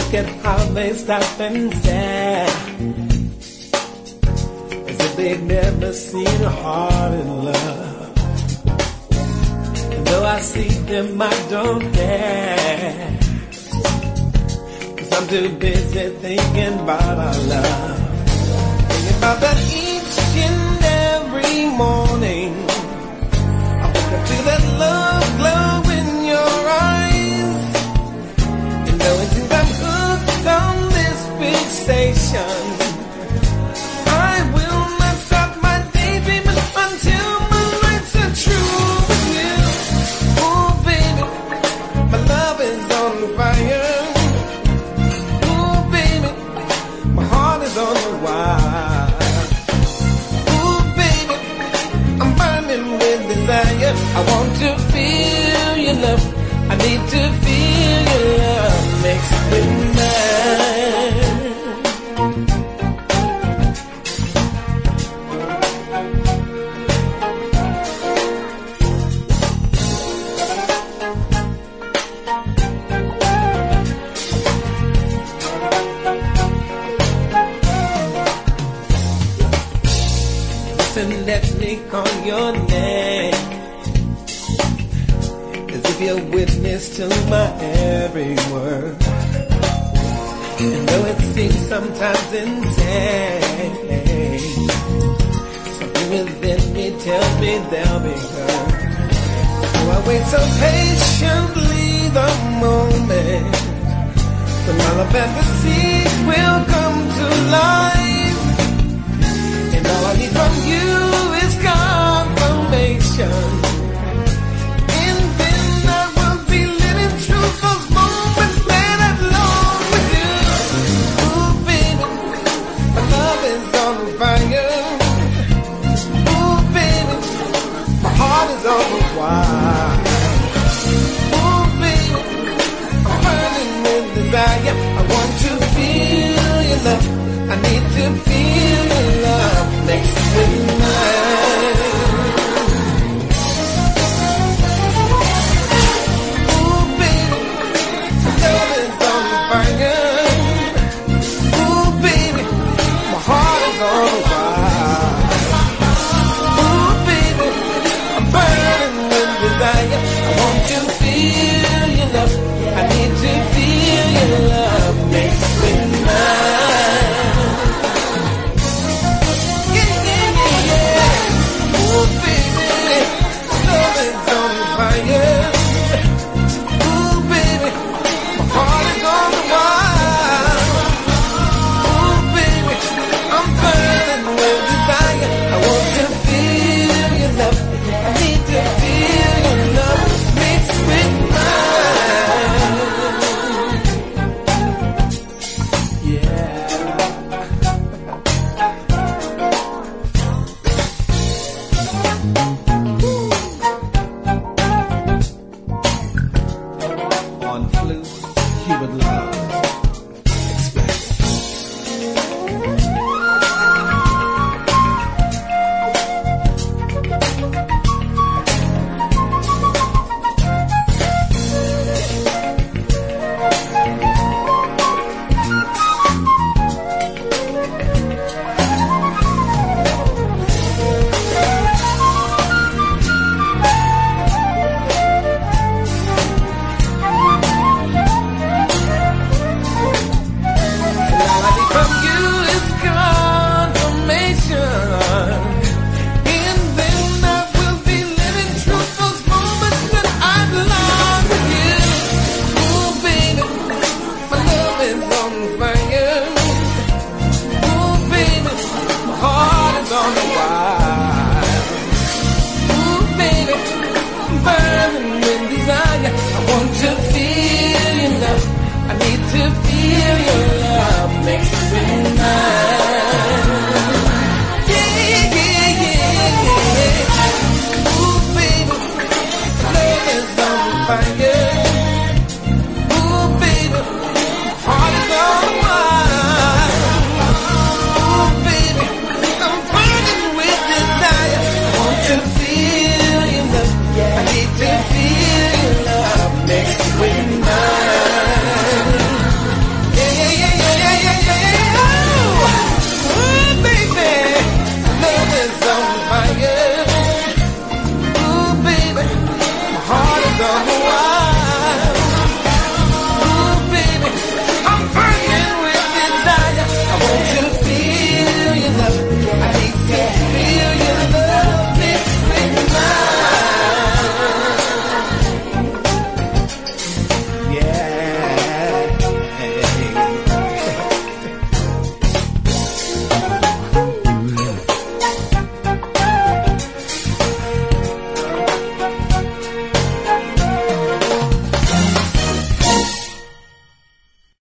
Look at how they stop and stare, as if they've never seen a heart in love. And though I see them, I don't care, 'cause I'm too busy thinking about our love. Thinking about that each and every morning. I wake up to that love glow in your eyes, and though it seems I'm hooked on this fixation, I will not stop my daydreaming until my lights are true with you. Oh baby, my love is on fire. Oh baby, my heart is on the wire. Oh baby, I'm burning with desire. I want to feel your love. I need to feel your love mixed with mine. Listen, let me call your name, as if you're witness to my every word. And though it seems sometimes insane, something within me tells me they'll be heard. So I wait so patiently the moment when all the fantasies will come to life, and all I need from you is confirmation. I want to feel your love. I need to feel your love next to mine. Ooh, baby, love is on fire. Ooh, baby, my heart is on fire. Ooh, baby, I'm burning with desire. I want to feel your love. I need to feel your love mixed with mine. Yeah, yeah, yeah, yeah. Ooh, baby, love is on fire. Ooh, baby, my heart is on the wire. Ooh, baby, I'm burning with desire. I want to feel your love. I need to feel your love mixed with mine. On flute, Hubert Love.